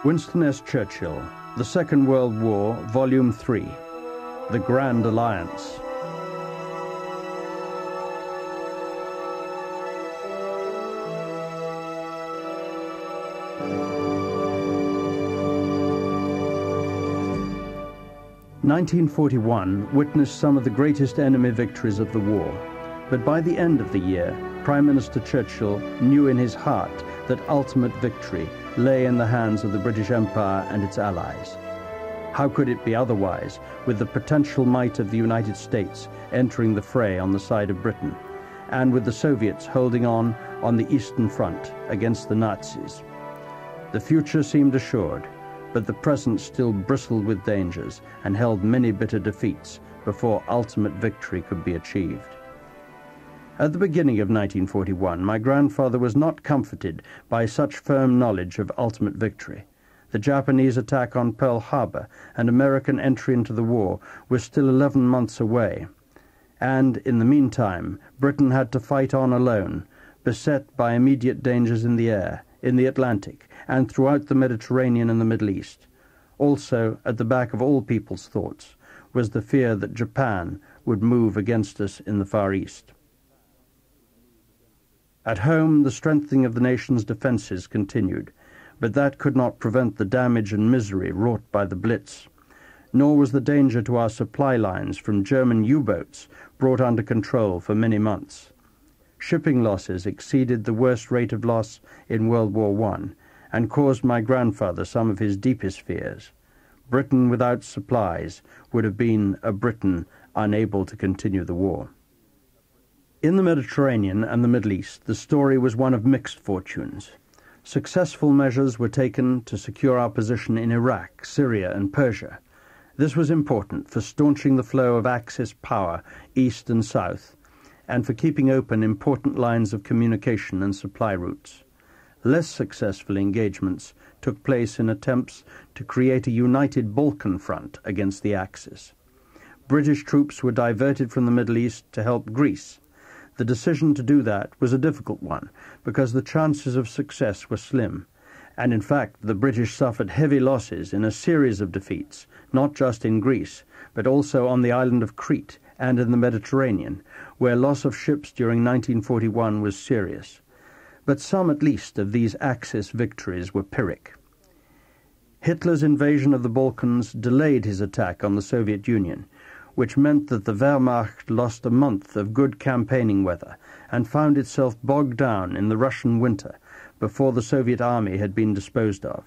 Winston S. Churchill, The Second World War, Volume 3, The Grand Alliance. "1941 witnessed some of the greatest enemy victories of the war, but by the end of the year, Prime Minister Churchill knew in his heart that ultimate victory lay in the hands of the British Empire and its allies. How could it be otherwise, with the potential might of the United States entering the fray on the side of Britain, and with the Soviets holding on the Eastern Front against the Nazis? The future seemed assured, but the present still bristled with dangers and held many bitter defeats before ultimate victory could be achieved. At the beginning of 1941, my grandfather was not comforted by such firm knowledge of ultimate victory. The Japanese attack on Pearl Harbor and American entry into the war were still 11 months away, and in the meantime, Britain had to fight on alone, beset by immediate dangers in the air, in the Atlantic, and throughout the Mediterranean and the Middle East. Also, at the back of all people's thoughts, was the fear that Japan would move against us in the Far East. At home, the strengthening of the nation's defenses continued, but that could not prevent the damage and misery wrought by the Blitz. Nor was the danger to our supply lines from German U-boats brought under control for many months. Shipping losses exceeded the worst rate of loss in World War I and caused my grandfather some of his deepest fears. Britain without supplies would have been a Britain unable to continue the war. In the Mediterranean and the Middle East, the story was one of mixed fortunes. Successful measures were taken to secure our position in Iraq, Syria, and Persia. This was important for staunching the flow of Axis power east and south, and for keeping open important lines of communication and supply routes. Less successful engagements took place in attempts to create a united Balkan front against the Axis. British troops were diverted from the Middle East to help Greece. The decision to do that was a difficult one because the chances of success were slim, and in fact the British suffered heavy losses in a series of defeats, not just in Greece, but also on the island of Crete and in the Mediterranean, where loss of ships during 1941 was serious. But some at least of these Axis victories were Pyrrhic. Hitler's invasion of the Balkans delayed his attack on the Soviet Union, which meant that the Wehrmacht lost a month of good campaigning weather and found itself bogged down in the Russian winter before the Soviet army had been disposed of.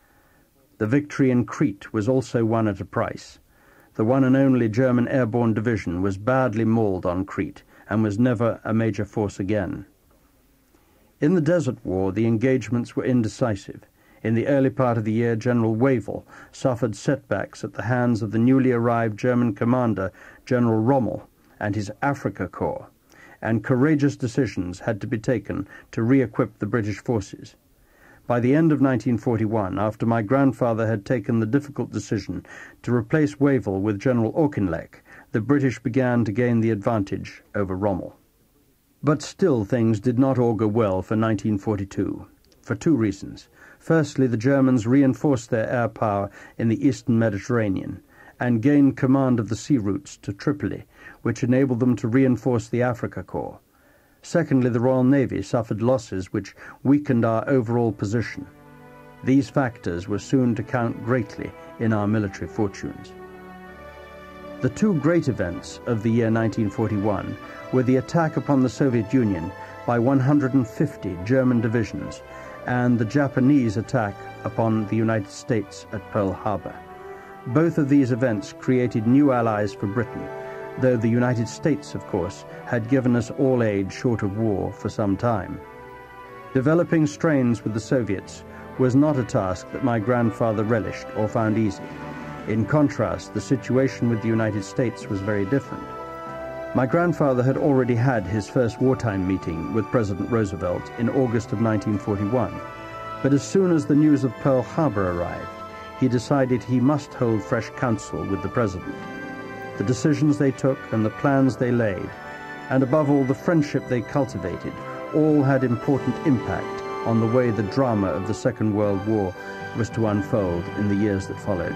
The victory in Crete was also won at a price. The one and only German airborne division was badly mauled on Crete and was never a major force again. In the Desert War, the engagements were indecisive. In the early part of the year, General Wavell suffered setbacks at the hands of the newly arrived German commander, General Rommel, and his Africa Corps, and courageous decisions had to be taken to re-equip the British forces. By the end of 1941, after my grandfather had taken the difficult decision to replace Wavell with General Auchinleck, the British began to gain the advantage over Rommel. But still things did not augur well for 1942, for two reasons. Firstly, the Germans reinforced their air power in the eastern Mediterranean and gained command of the sea routes to Tripoli, which enabled them to reinforce the Africa Corps. Secondly, the Royal Navy suffered losses which weakened our overall position. These factors were soon to count greatly in our military fortunes. The two great events of the year 1941 were the attack upon the Soviet Union by 150 German divisions and the Japanese attack upon the United States at Pearl Harbor. Both of these events created new allies for Britain, though the United States, of course, had given us all aid short of war for some time. Developing strains with the Soviets was not a task that my grandfather relished or found easy. In contrast, the situation with the United States was very different. My grandfather had already had his first wartime meeting with President Roosevelt in August of 1941, but as soon as the news of Pearl Harbor arrived, he decided he must hold fresh counsel with the President. The decisions they took and the plans they laid, and above all the friendship they cultivated, all had important impact on the way the drama of the Second World War was to unfold in the years that followed.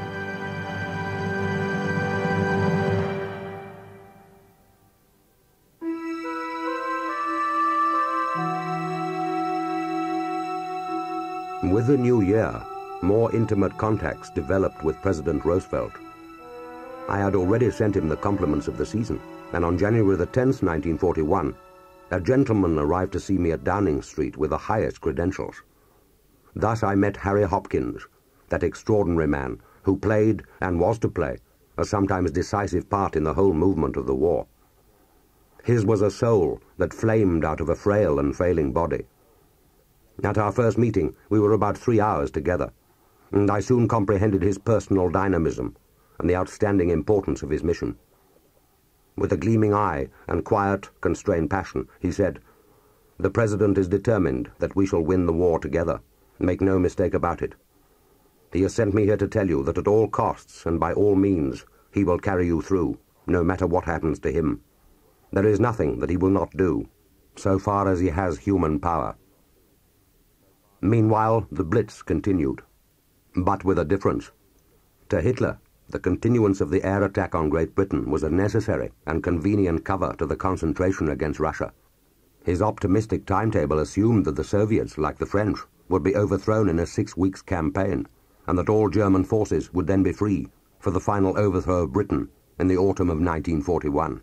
With the new year, more intimate contacts developed with President Roosevelt. I had already sent him the compliments of the season, and on January the 10th, 1941, a gentleman arrived to see me at Downing Street with the highest credentials. Thus I met Harry Hopkins, that extraordinary man who played, and was to play, a sometimes decisive part in the whole movement of the war. His was a soul that flamed out of a frail and failing body. At our first meeting, we were about 3 hours together, and I soon comprehended his personal dynamism and the outstanding importance of his mission. With a gleaming eye and quiet, constrained passion, he said, "The President is determined that we shall win the war together. Make no mistake about it. He has sent me here to tell you that at all costs and by all means he will carry you through, no matter what happens to him. There is nothing that he will not do, so far as he has human power." Meanwhile, the Blitz continued, but with a difference. To Hitler, the continuance of the air attack on Great Britain was a necessary and convenient cover to the concentration against Russia. His optimistic timetable assumed that the Soviets, like the French, would be overthrown in a 6 weeks campaign, and that all German forces would then be free for the final overthrow of Britain in the autumn of 1941.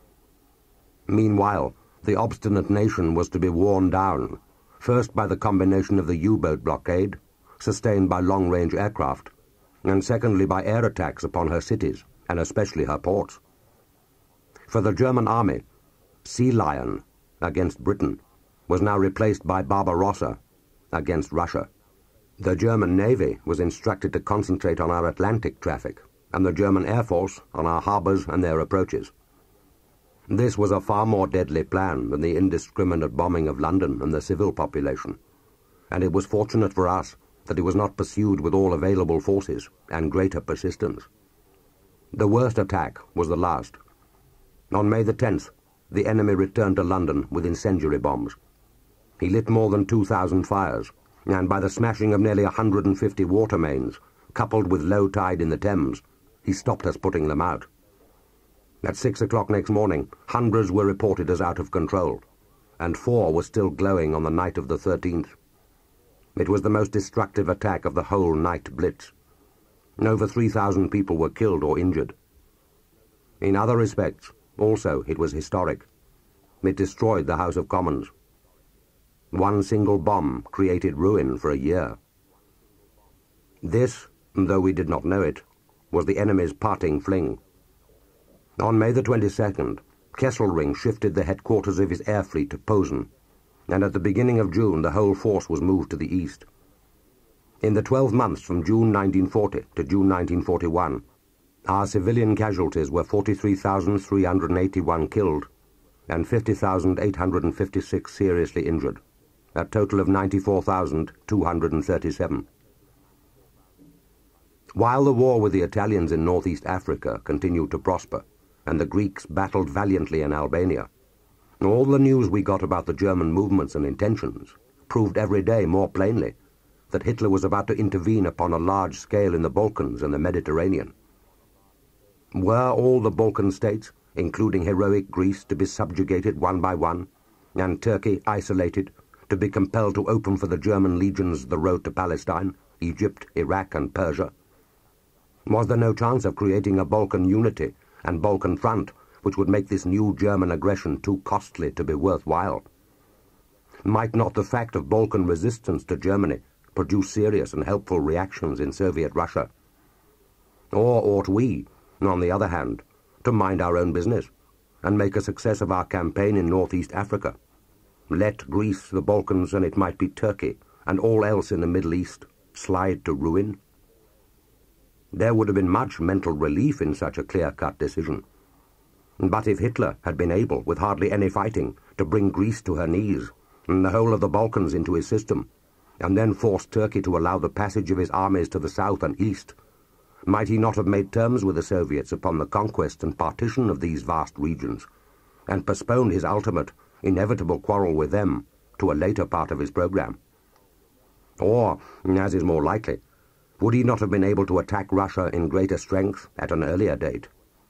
Meanwhile, the obstinate nation was to be worn down, first by the combination of the U-boat blockade, sustained by long-range aircraft, and secondly by air attacks upon her cities, and especially her ports. For the German army, Sea Lion against Britain was now replaced by Barbarossa against Russia. The German Navy was instructed to concentrate on our Atlantic traffic, and the German Air Force on our harbours and their approaches. This was a far more deadly plan than the indiscriminate bombing of London and the civil population, and it was fortunate for us that it was not pursued with all available forces and greater persistence. The worst attack was the last. On May the 10th, the enemy returned to London with incendiary bombs. He lit more than 2,000 fires, and by the smashing of nearly 150 water mains, coupled with low tide in the Thames, he stopped us putting them out. At 6 o'clock next morning, hundreds were reported as out of control, and 4 were still glowing on the night of the 13th. It was the most destructive attack of the whole night blitz. Over 3,000 people were killed or injured. In other respects, also, it was historic. It destroyed the House of Commons. One single bomb created ruin for a year. This, though we did not know it, was the enemy's parting fling. On May the 22nd, Kesselring shifted the headquarters of his air fleet to Posen, and at the beginning of June the whole force was moved to the east. In the 12 months from June 1940 to June 1941, our civilian casualties were 43,381 killed and 50,856 seriously injured, a total of 94,237. While the war with the Italians in northeast Africa continued to prosper, and the Greeks battled valiantly in Albania, all the news we got about the German movements and intentions proved every day more plainly that Hitler was about to intervene upon a large scale in the Balkans and the Mediterranean. Were all the Balkan states, including heroic Greece, to be subjugated one by one, and Turkey, isolated, to be compelled to open for the German legions the road to Palestine, Egypt, Iraq, and Persia? Was there no chance of creating a Balkan unity and Balkan front which would make this new German aggression too costly to be worthwhile? Might not the fact of Balkan resistance to Germany produce serious and helpful reactions in Soviet Russia? Or ought we, on the other hand, to mind our own business and make a success of our campaign in northeast Africa? Let Greece, the Balkans, and it might be Turkey, and all else in the Middle East, slide to ruin? There would have been much mental relief in such a clear-cut decision. But if Hitler had been able, with hardly any fighting, to bring Greece to her knees, and the whole of the Balkans into his system, and then force Turkey to allow the passage of his armies to the south and east, might he not have made terms with the Soviets upon the conquest and partition of these vast regions, and postponed his ultimate, inevitable quarrel with them to a later part of his program? Or, as is more likely, would he not have been able to attack Russia in greater strength at an earlier date?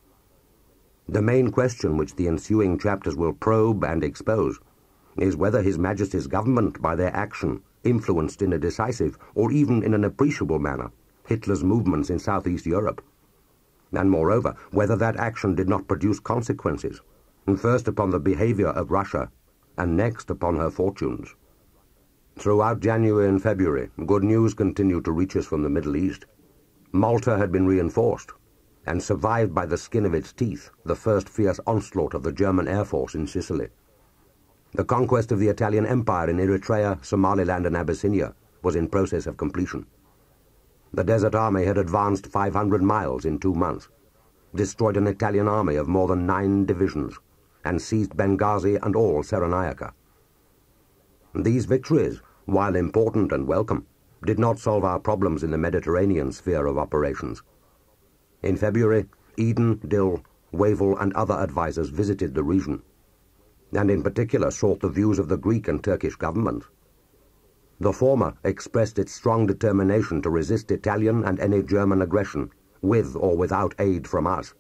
The main question which the ensuing chapters will probe and expose is whether His Majesty's government, by their action, influenced in a decisive or even in an appreciable manner Hitler's movements in Southeast Europe, and moreover, whether that action did not produce consequences, first upon the behavior of Russia and next upon her fortunes. Throughout January and February, good news continued to reach us from the Middle East. Malta had been reinforced and survived by the skin of its teeth the first fierce onslaught of the German Air Force in Sicily. The conquest of the Italian Empire in Eritrea, Somaliland and Abyssinia was in process of completion. The Desert Army had advanced 500 miles in 2 months, destroyed an Italian army of more than 9 divisions, and seized Benghazi and all Cyrenaica. These victories, while important and welcome, did not solve our problems in the Mediterranean sphere of operations. In February, Eden, Dill, Wavell and other advisers visited the region, and in particular sought the views of the Greek and Turkish governments. The former expressed its strong determination to resist Italian and any German aggression, with or without aid from us.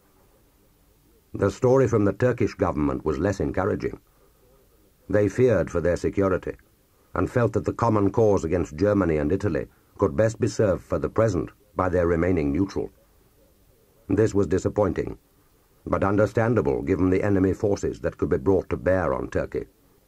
The story from the Turkish government was less encouraging. They feared for their security, and felt that the common cause against Germany and Italy could best be served for the present by their remaining neutral. This was disappointing, but understandable given the enemy forces that could be brought to bear on Turkey.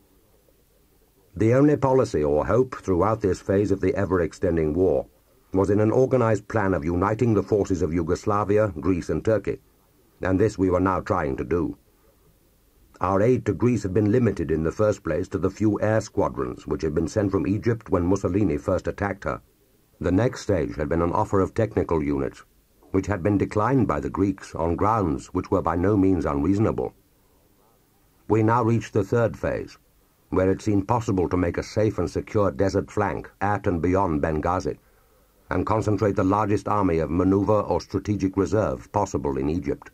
The only policy or hope throughout this phase of the ever-extending war was in an organized plan of uniting the forces of Yugoslavia, Greece and Turkey, and this we were now trying to do. Our aid to Greece had been limited in the first place to the few air squadrons which had been sent from Egypt when Mussolini first attacked her. The next stage had been an offer of technical units, which had been declined by the Greeks on grounds which were by no means unreasonable. We now reached the third phase, where it seemed possible to make a safe and secure desert flank at and beyond Benghazi, and concentrate the largest army of maneuver or strategic reserve possible in Egypt.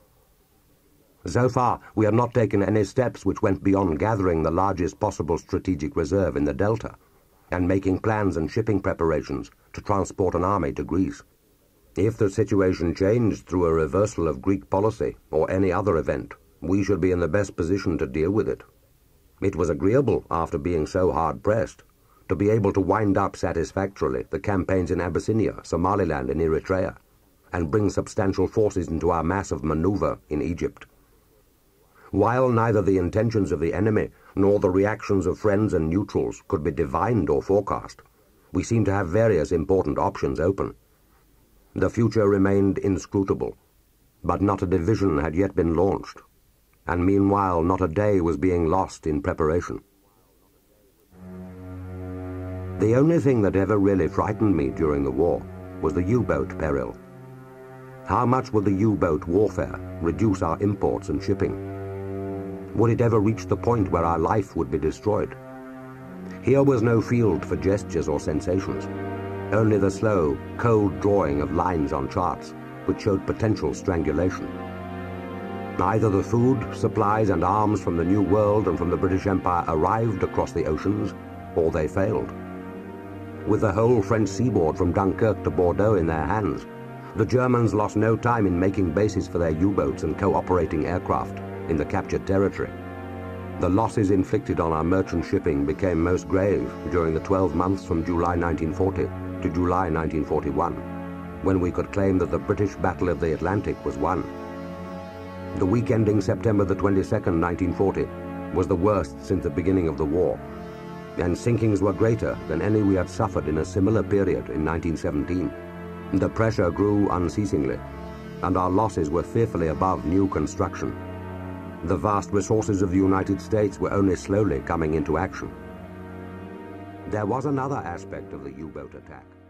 So far, we had not taken any steps which went beyond gathering the largest possible strategic reserve in the Delta, and making plans and shipping preparations to transport an army to Greece. If the situation changed through a reversal of Greek policy or any other event, we should be in the best position to deal with it. It was agreeable, after being so hard-pressed, to be able to wind up satisfactorily the campaigns in Abyssinia, Somaliland and Eritrea, and bring substantial forces into our mass of maneuver in Egypt. While neither the intentions of the enemy nor the reactions of friends and neutrals could be divined or forecast, we seemed to have various important options open. The future remained inscrutable, but not a division had yet been launched, and meanwhile not a day was being lost in preparation. The only thing that ever really frightened me during the war was the U-boat peril. How much would the U-boat warfare reduce our imports and shipping? Would it ever reach the point where our life would be destroyed? Here was no field for gestures or sensations, only the slow, cold drawing of lines on charts which showed potential strangulation. Either the food, supplies and arms from the New World and from the British Empire arrived across the oceans, or they failed. With the whole French seaboard from Dunkirk to Bordeaux in their hands, the Germans lost no time in making bases for their U-boats and cooperating aircraft in the captured territory. The losses inflicted on our merchant shipping became most grave during the 12 months from July 1940 to July 1941, when we could claim that the British Battle of the Atlantic was won. The week ending September the 22nd, 1940, was the worst since the beginning of the war, and sinkings were greater than any we had suffered in a similar period in 1917. The pressure grew unceasingly, and our losses were fearfully above new construction. The vast resources of the United States were only slowly coming into action. There was another aspect of the U-boat attack.